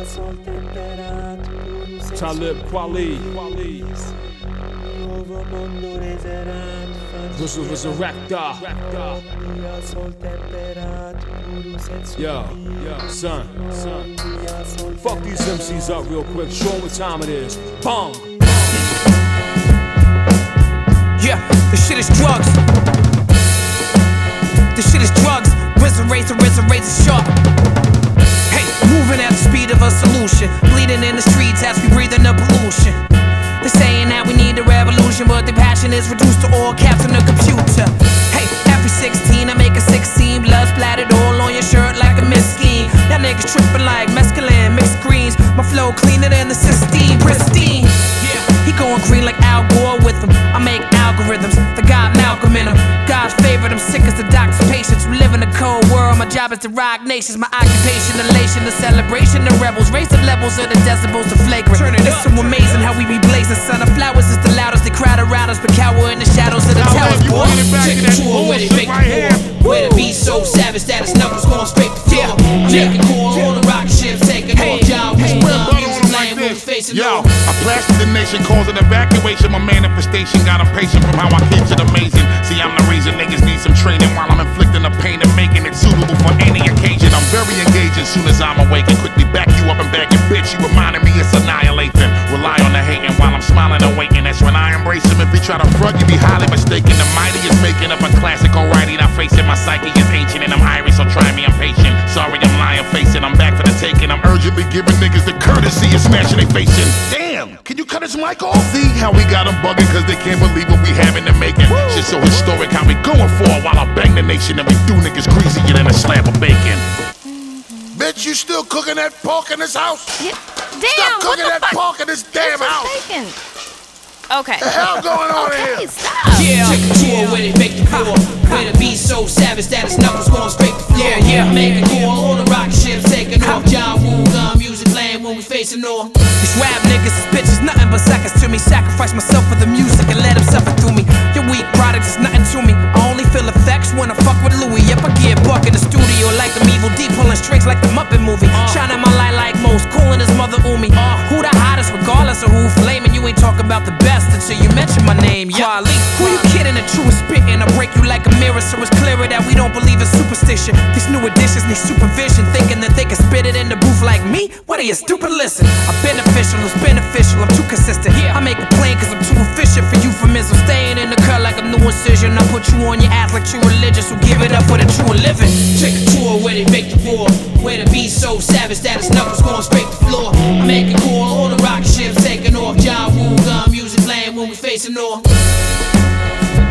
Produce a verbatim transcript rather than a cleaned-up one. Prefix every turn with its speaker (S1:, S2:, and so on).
S1: Talib Kweli, Resurrector. Yo, yo, son, son. Fuck these M Cs up real quick. Show them what time it is. Bong.
S2: Yeah, this shit is drugs. This shit is drugs. Razor, razor, razor, razor sharp. Hey, moving at the speed of a solution. Bleeding in the streets as we breathe in the pollution. They're saying that we need a revolution, but the passion is reduced to all caps on the computer. Hey, every sixteen I make a sixteen, blood splattered all on your shirt like a misscheme. Y'all niggas tripping like mescaline, mixed greens. My flow cleaner than the Sistine, pristine. Yeah, he going green like Al Gore with him. I make algorithms, the God Malcolm in them. God's favorite, I'm sick as the doctor's patients who live in a cold world. My job is to rock nations, my occupation, elation, the celebration, the rebels. Raise the levels of the decibels to flagrant. Turn it it's up. So amazing how we be blazing. Son of flowers is the loudest, they crowd around us, but cower in the shadows of the
S3: now
S2: towers.
S3: Boy, take a tour
S2: where they make right the war. Where the beat so savage that his knuckles going straight to floor. I'm
S3: yeah.
S2: making cool on the rocket ships, taking hey. off job. Hey.
S3: Like Yo, I blasted the nation, causing evacuation. My manifestation got impatient from how I keep it amazing. See, I'm the reason niggas need some training while I'm inflicting the pain and making it suitable for any occasion. I'm very engaging soon as I'm awake and quickly back you up and back your bitch. You reminding me it's annihilating. Rely on the hating while I'm smiling and waiting. That's when I embrace him. If you try to front, you be highly mistaken. The mighty is making up a classic, alrighty. Now face it, my psyche is ancient and I'm Irish, so try me, I'm patient. Sorry, I'm lying, facing. I'm back for the taking. I'm urgently giving niggas the courtesy of smashing they facing. Damn, can you cut his mic off? See how we got them bugging cause they can't believe what we have in the making. Woo. Shit so historic, how we going for it while I bang the nation and we do niggas greasier than a slab of bacon. Mm-hmm. Bitch, you still cooking that pork in this house?
S4: Yeah. Damn,
S3: stop cooking that
S4: fuck?
S3: pork in this damn
S4: it's
S3: house.
S4: Bacon. Okay.
S3: The hell going on
S4: okay,
S3: here?
S4: Stop.
S2: Yeah, take a tour where they make the war. Where the beat so savage that his knuckles going straight to floor. Yeah, yeah, making cool on the rocket ships, taking off. John Woo gun music playing when we facing north. These rap niggas is bitches, nothing but seconds to me. Sacrifice myself for the music and let him suffer through me. Your weak product is nothing to me. I only feel effects when I fuck with Louis. Yep, I get buck in the studio like I'm evil deep, pulling strings like the Muppet movie. Shining my light like most, calling his mother Umi. Who the hottest, regardless of who flaming? You ain't talking about the best until you mention my name. Yeah, who you kidding? The truest spitting. I break you like a mirror, so it's clearer that we don't believe in superstition. These new additions need supervision, thinking that they can spit it in the booth like me. What are you stupid? Listen, I'm beneficial, it's beneficial. I'm too consistent. I make it plain cause I'm too efficient for euphemism. Staying in the cut like a new incision. I put you on your ass like true religious who give it up for the true living. Take a tour where they make the war. Where the beat so savage that his knuckles going straight to floor. I make it cool on the rocket ships, taking off. John Woo gun music playing when we facing north.